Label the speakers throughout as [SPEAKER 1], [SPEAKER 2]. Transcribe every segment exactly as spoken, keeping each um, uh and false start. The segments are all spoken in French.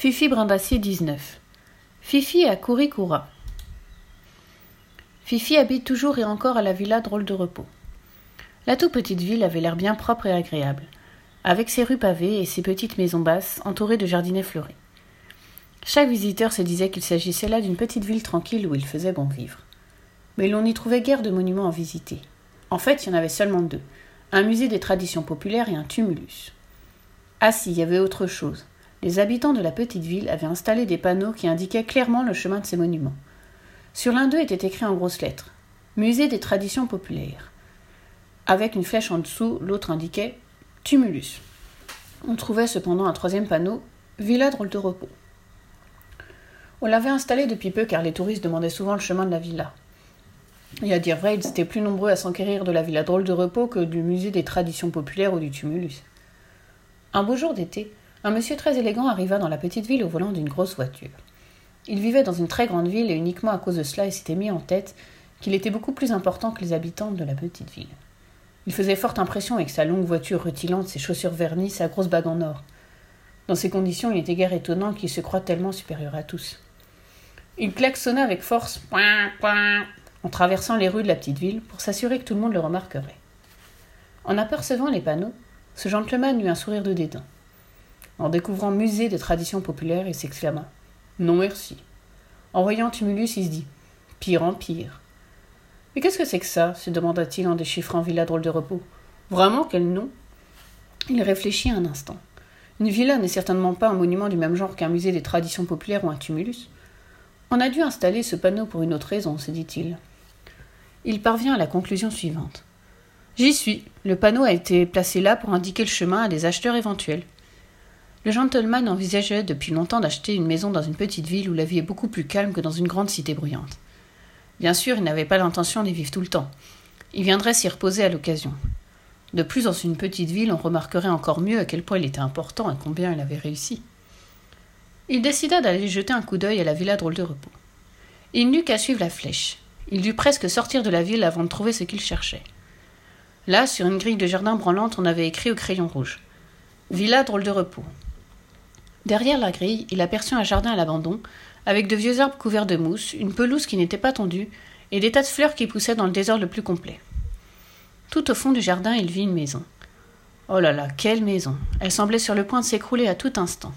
[SPEAKER 1] Fifi Brindassi dix-neuf. Fifi à Kourikoura. Fifi habite toujours et encore à la villa Drôle de Repos. La toute petite ville avait l'air bien propre et agréable, avec ses rues pavées et ses petites maisons basses entourées de jardinets fleuris. Chaque visiteur se disait qu'il s'agissait là d'une petite ville tranquille où il faisait bon vivre. Mais l'on n'y trouvait guère de monuments à visiter. En fait, il y en avait seulement deux, un musée des traditions populaires et un tumulus. Ah si, il y avait autre chose. Les habitants de la petite ville avaient installé des panneaux qui indiquaient clairement le chemin de ces monuments. Sur l'un d'eux était écrit en grosses lettres « Musée des traditions populaires ». Avec une flèche en dessous, l'autre indiquait « Tumulus ». On trouvait cependant un troisième panneau « Villa Drôle de Repos ». On l'avait installé depuis peu car les touristes demandaient souvent le chemin de la villa. Et à dire vrai, ils étaient plus nombreux à s'enquérir de la villa Drôle de Repos que du musée des traditions populaires ou du tumulus. Un beau jour d'été, un monsieur très élégant arriva dans la petite ville au volant d'une grosse voiture. Il vivait dans une très grande ville et uniquement à cause de cela il s'était mis en tête qu'il était beaucoup plus important que les habitants de la petite ville. Il faisait forte impression avec sa longue voiture rutilante, ses chaussures vernies, sa grosse bague en or. Dans ces conditions, il était guère étonnant qu'il se croie tellement supérieur à tous. Il klaxonna avec force en traversant les rues de la petite ville pour s'assurer que tout le monde le remarquerait. En apercevant les panneaux, ce gentleman eut un sourire de dédain. En découvrant musée des traditions populaires, il s'exclama « Non merci ». En voyant Tumulus, il se dit « Pire en pire ». « Mais qu'est-ce que c'est que ça ?» se demanda-t-il en déchiffrant Villa Drôle de Repos. « Vraiment, quel nom ?» Il réfléchit un instant. Une villa n'est certainement pas un monument du même genre qu'un musée des traditions populaires ou un tumulus. On a dû installer ce panneau pour une autre raison, se dit-il. Il parvient à la conclusion suivante. « J'y suis. Le panneau a été placé là pour indiquer le chemin à des acheteurs éventuels. » Le gentleman envisageait depuis longtemps d'acheter une maison dans une petite ville où la vie est beaucoup plus calme que dans une grande cité bruyante. Bien sûr, il n'avait pas l'intention d'y vivre tout le temps. Il viendrait s'y reposer à l'occasion. De plus, dans une petite ville, on remarquerait encore mieux à quel point il était important et combien il avait réussi. Il décida d'aller jeter un coup d'œil à la villa Drôle de Repos. Il n'eut qu'à suivre la flèche. Il dut presque sortir de la ville avant de trouver ce qu'il cherchait. Là, sur une grille de jardin branlante, on avait écrit au crayon rouge « Villa Drôle de Repos ». Derrière la grille, il aperçut un jardin à l'abandon, avec de vieux arbres couverts de mousse, une pelouse qui n'était pas tondue, et des tas de fleurs qui poussaient dans le désordre le plus complet. Tout au fond du jardin, il vit une maison. Oh là là, quelle maison! Elle semblait sur le point de s'écrouler à tout instant.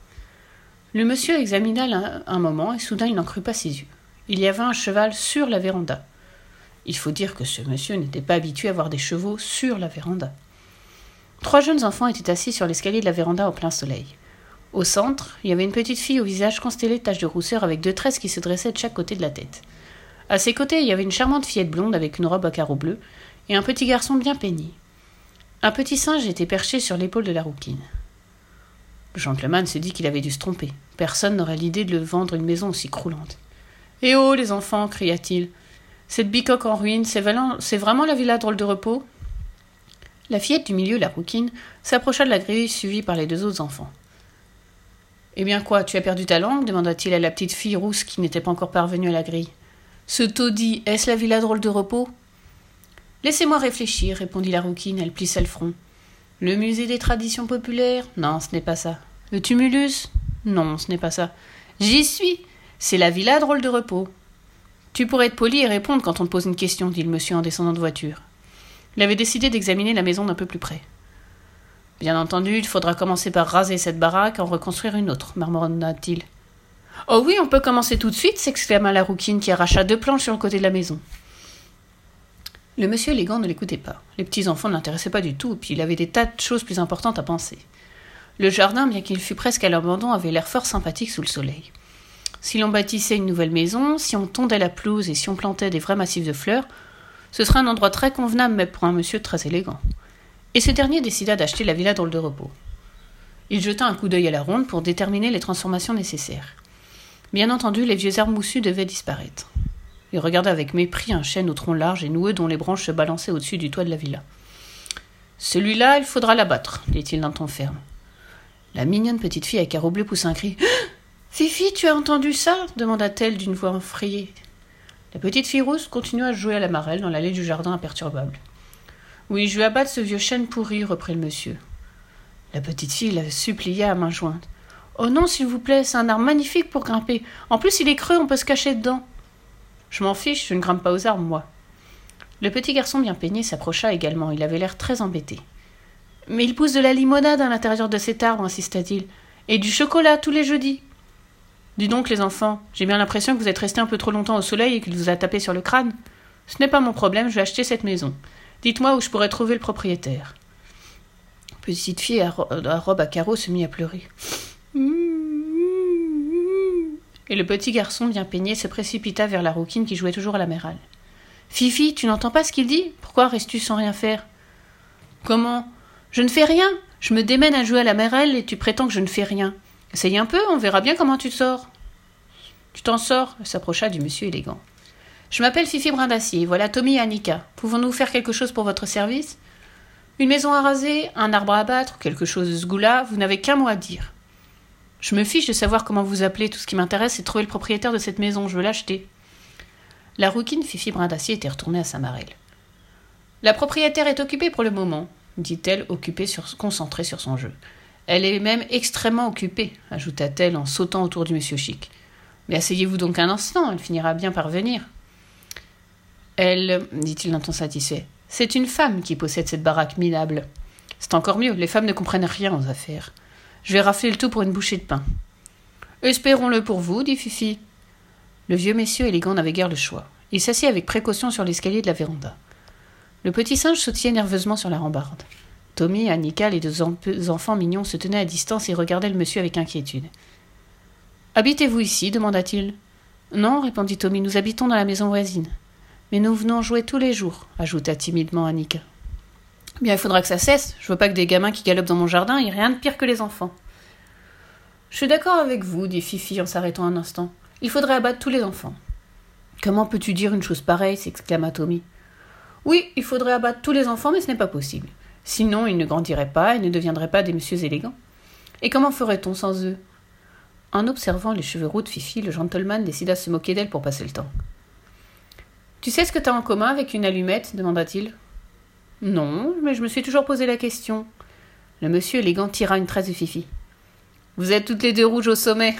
[SPEAKER 1] Le monsieur examina un, un moment, et soudain il n'en crut pas ses yeux. Il y avait un cheval sur la véranda. Il faut dire que ce monsieur n'était pas habitué à voir des chevaux sur la véranda. Trois jeunes enfants étaient assis sur l'escalier de la véranda au plein soleil. Au centre, il y avait une petite fille au visage constellé de taches de rousseur avec deux tresses qui se dressaient de chaque côté de la tête. À ses côtés, il y avait une charmante fillette blonde avec une robe à carreaux bleus et un petit garçon bien peigné. Un petit singe était perché sur l'épaule de la rouquine. Le gentleman se dit qu'il avait dû se tromper. Personne n'aurait l'idée de lui vendre une maison aussi croulante. « Eh oh, les enfants !» cria-t-il. « Cette bicoque en ruine, c'est vraiment la villa Drôle de Repos ?» La fillette du milieu, la rouquine, s'approcha de la grille suivie par les deux autres enfants. « Eh bien quoi, tu as perdu ta langue ?» demanda-t-il à la petite fille rousse qui n'était pas encore parvenue à la grille. « Ce taudis, est-ce la villa Drôle de Repos ?»« Laissez-moi réfléchir, répondit la rouquine, elle plissa le front. « Le musée des traditions populaires ? Non, ce n'est pas ça. Le tumulus ? Non, ce n'est pas ça. J'y suis. C'est la villa Drôle de Repos. »« Tu pourrais être poli et répondre quand on te pose une question, dit le monsieur en descendant de voiture. Il avait décidé d'examiner la maison d'un peu plus près. « Bien entendu, il faudra commencer par raser cette baraque et en reconstruire une autre, marmonna-t-il. « Oh oui, on peut commencer tout de suite, s'exclama la rouquine qui arracha deux planches sur le côté de la maison. Le monsieur élégant ne l'écoutait pas. Les petits enfants ne l'intéressaient pas du tout, puis il avait des tas de choses plus importantes à penser. Le jardin, bien qu'il fût presque à l'abandon, avait l'air fort sympathique sous le soleil. Si l'on bâtissait une nouvelle maison, si on tondait la pelouse et si on plantait des vrais massifs de fleurs, ce serait un endroit très convenable même pour un monsieur très élégant. Et ce dernier décida d'acheter la villa Drôle de Repos. Il jeta un coup d'œil à la ronde pour déterminer les transformations nécessaires. Bien entendu, les vieux arbres moussus devaient disparaître. Il regarda avec mépris un chêne au tronc large et noueux dont les branches se balançaient au-dessus du toit de la villa. « Celui-là, il faudra l'abattre, dit-il d'un ton ferme. La mignonne petite fille à carreaux bleus poussa un cri. « Fifi, tu as entendu ça ?» demanda-t-elle d'une voix effrayée. La petite fille rousse continua à jouer à la marelle dans l'allée du jardin imperturbable. « Oui, je vais abattre ce vieux chêne pourri, reprit le monsieur. La petite fille la supplia à main jointe. Oh non, s'il vous plaît, c'est un arbre magnifique pour grimper. En plus, il est creux, on peut se cacher dedans. Je m'en fiche, je ne grimpe pas aux arbres, moi. Le petit garçon bien peigné s'approcha également, il avait l'air très embêté. Mais il pousse de la limonade à l'intérieur de cet arbre, insista-t-il, et du chocolat tous les jeudis. Dis donc, les enfants, j'ai bien l'impression que vous êtes restés un peu trop longtemps au soleil et qu'il vous a tapé sur le crâne. Ce n'est pas mon problème, je vais acheter cette maison. Dites-moi où je pourrais trouver le propriétaire. Petite fille à, ro- à robe à carreaux se mit à pleurer. Et le petit garçon bien peigné se précipita vers la rouquine qui jouait toujours à la mérale. Fifi, tu n'entends pas ce qu'il dit? Pourquoi restes-tu sans rien faire? Comment? Je ne fais rien. Je me démène à jouer à la mérelle et tu prétends que je ne fais rien. Essaye un peu, on verra bien comment tu te sors. Tu t'en sors, s'approcha du monsieur élégant. Je m'appelle Fifi Brindacier, voilà Tommy et Annika. Pouvons-nous faire quelque chose pour votre service? Une maison à raser, un arbre à abattre, quelque chose de ce goût-là, vous n'avez qu'un mot à dire. Je me fiche de savoir comment vous appelez, tout ce qui m'intéresse, c'est de trouver le propriétaire de cette maison, je veux l'acheter. La rouquine Fifi Brindacier était retournée à sa marelle. La propriétaire est occupée pour le moment, dit-elle, occupée sur, concentrée sur son jeu. Elle est même extrêmement occupée, ajouta-t-elle en sautant autour du monsieur chic. Mais asseyez-vous donc un instant, elle finira bien par venir. Elle, dit-il d'un ton satisfait, c'est une femme qui possède cette baraque minable. C'est encore mieux, les femmes ne comprennent rien aux affaires. Je vais rafler le tout pour une bouchée de pain. Espérons-le pour vous, dit Fifi. Le vieux messieurs élégant n'avait guère le choix. Il s'assit avec précaution sur l'escalier de la véranda. Le petit singe sautillait nerveusement sur la rambarde. Tommy, Annika, les deux en- enfants mignons se tenaient à distance et regardaient le monsieur avec inquiétude. « Habitez-vous ici » demanda-t-il. « Non, répondit Tommy, nous habitons dans la maison voisine. Mais nous venons jouer tous les jours, ajouta timidement Annika. Bien, il faudra que ça cesse. Je veux pas que des gamins qui galopent dans mon jardin aient rien de pire que les enfants. Je suis d'accord avec vous, dit Fifi en s'arrêtant un instant. Il faudrait abattre tous les enfants. Comment peux-tu dire une chose pareille s'exclama Tommy. Oui, il faudrait abattre tous les enfants, mais ce n'est pas possible. Sinon, ils ne grandiraient pas et ne deviendraient pas des messieurs élégants. Et comment ferait-on sans eux? En observant les cheveux roux de Fifi, le gentleman décida de se moquer d'elle pour passer le temps. Tu sais ce que tu as en commun avec une allumette demanda-t-il. Non, mais je me suis toujours posé la question. Le monsieur élégant tira une tresse de Fifi. Vous êtes toutes les deux rouges au sommet.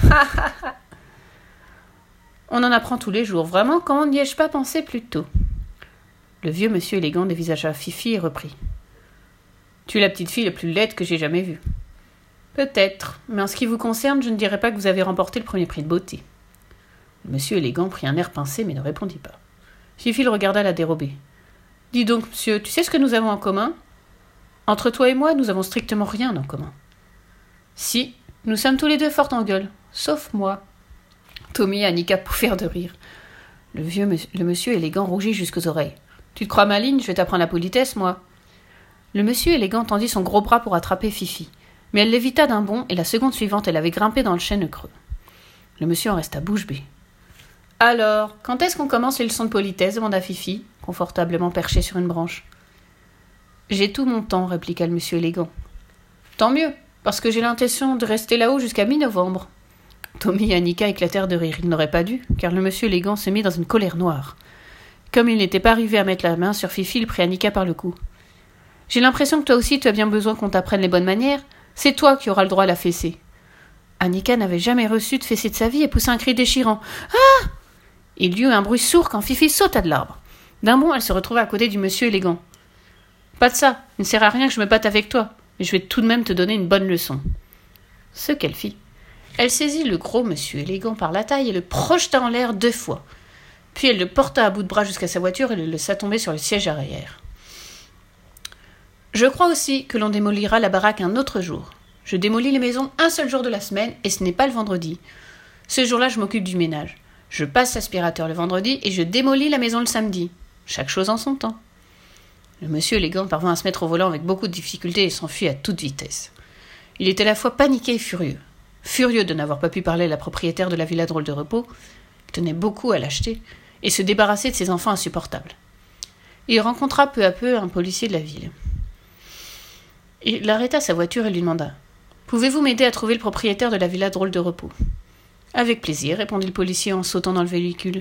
[SPEAKER 1] On en apprend tous les jours. Vraiment, comment n'y ai-je pas pensé plus tôt? Le vieux monsieur élégant dévisagea Fifi et reprit. Tu es la petite fille la plus laide que j'ai jamais vue. Peut-être, mais en ce qui vous concerne, je ne dirais pas que vous avez remporté le premier prix de beauté. Le monsieur élégant prit un air pincé, mais ne répondit pas. Fifi le regarda la dérobée. Dis donc, monsieur, tu sais ce que nous avons en commun? Entre toi et moi, nous avons strictement rien en commun. Si, nous sommes tous les deux forts en gueule, sauf moi. Tommy et Annika pouffèrent de rire. Le vieux monsieur, le monsieur élégant rougit jusqu'aux oreilles. Tu te crois maligne, je vais t'apprendre la politesse, moi. Le monsieur élégant tendit son gros bras pour attraper Fifi, mais elle l'évita d'un bond et la seconde suivante, elle avait grimpé dans le chêne creux. Le monsieur en resta bouche bée. Alors, quand est-ce qu'on commence les leçons de politesse demanda Fifi, confortablement perchée sur une branche. J'ai tout mon temps, répliqua le monsieur élégant. Tant mieux, parce que j'ai l'intention de rester là-haut jusqu'à mi-novembre. Tommy et Annika éclatèrent de rire. Ils n'auraient pas dû, car le monsieur élégant se mit dans une colère noire. Comme il n'était pas arrivé à mettre la main sur Fifi, il prit Annika par le cou. J'ai l'impression que toi aussi tu as bien besoin qu'on t'apprenne les bonnes manières. C'est toi qui auras le droit à la fessée. Annika n'avait jamais reçu de fessée de sa vie et poussa un cri déchirant. Ah! Il y eut un bruit sourd quand Fifi sauta de l'arbre. D'un bond, elle se retrouva à côté du monsieur élégant. Pas de ça, il ne sert à rien que je me batte avec toi, mais je vais tout de même te donner une bonne leçon. Ce qu'elle fit. Elle saisit le gros monsieur élégant par la taille et le projeta en l'air deux fois. Puis elle le porta à bout de bras jusqu'à sa voiture et le laissa tomber sur le siège arrière. Je crois aussi que l'on démolira la baraque un autre jour. Je démolis les maisons un seul jour de la semaine, et ce n'est pas le vendredi. Ce jour-là, je m'occupe du ménage. Je passe l'aspirateur le vendredi et je démolis la maison le samedi. Chaque chose en son temps. Le monsieur élégant parvint à se mettre au volant avec beaucoup de difficulté et s'enfuit à toute vitesse. Il était à la fois paniqué et furieux. Furieux de n'avoir pas pu parler à la propriétaire de la villa Drôle de Repos, qui tenait beaucoup à l'acheter, et se débarrasser de ses enfants insupportables. Il rencontra peu à peu un policier de la ville. Il arrêta sa voiture et lui demanda « Pouvez-vous m'aider à trouver le propriétaire de la villa Drôle de Repos ?»« Avec plaisir, répondit le policier en sautant dans le véhicule.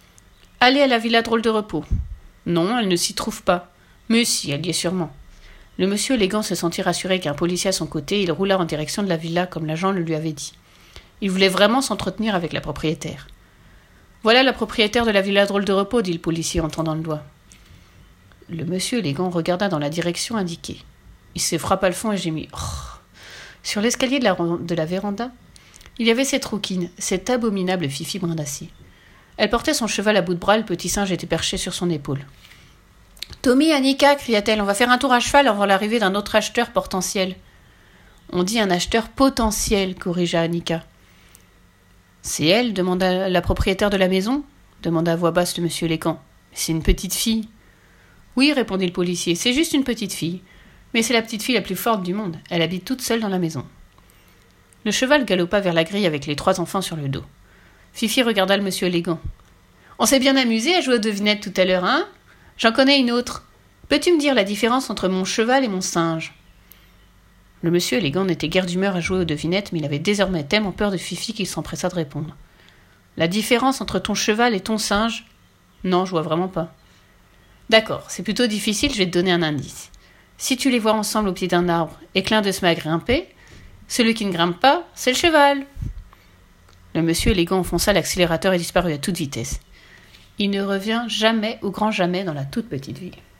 [SPEAKER 1] Allez à la villa Drôle de Repos. Non, elle ne s'y trouve pas. Mais si, elle y est sûrement. Le monsieur élégant se sentit rassuré qu'un policier à son côté, et il roula en direction de la villa comme l'agent le lui avait dit. Il voulait vraiment s'entretenir avec la propriétaire. « Voilà la propriétaire de la villa Drôle de Repos, dit le policier en tendant le doigt. Le monsieur élégant regarda dans la direction indiquée. Il se frappa le fond et gémit. Oh. Sur l'escalier de la, de la véranda, il y avait cette rouquine, cette abominable Fifi Brindacier. Elle portait son cheval à bout de bras, le petit singe était perché sur son épaule. « Tommy, Annika, cria-t-elle, on va faire un tour à cheval avant l'arrivée d'un autre acheteur potentiel. »« On dit un acheteur potentiel, corrigea Annika. »« C'est elle, demanda la propriétaire de la maison, demanda à voix basse le monsieur élégant. C'est une petite fille. »« Oui, répondit le policier, c'est juste une petite fille. Mais c'est la petite fille la plus forte du monde. Elle habite toute seule dans la maison. » Le cheval galopa vers la grille avec les trois enfants sur le dos. Fifi regarda le monsieur élégant. « On s'est bien amusé à jouer aux devinettes tout à l'heure, hein ? J'en connais une autre. Peux-tu me dire la différence entre mon cheval et mon singe ?» Le monsieur élégant n'était guère d'humeur à jouer aux devinettes, mais il avait désormais tellement peur de Fifi qu'il s'empressa de répondre. « La différence entre ton cheval et ton singe ? Non, je vois vraiment pas. »« D'accord, c'est plutôt difficile, je vais te donner un indice. Si tu les vois ensemble au pied d'un arbre et que l'un d'eux se met à grimper, celui qui ne grimpe pas, c'est le cheval. » Le monsieur élégant enfonça l'accélérateur et disparut à toute vitesse. Il ne revient jamais au grand jamais dans la toute petite ville.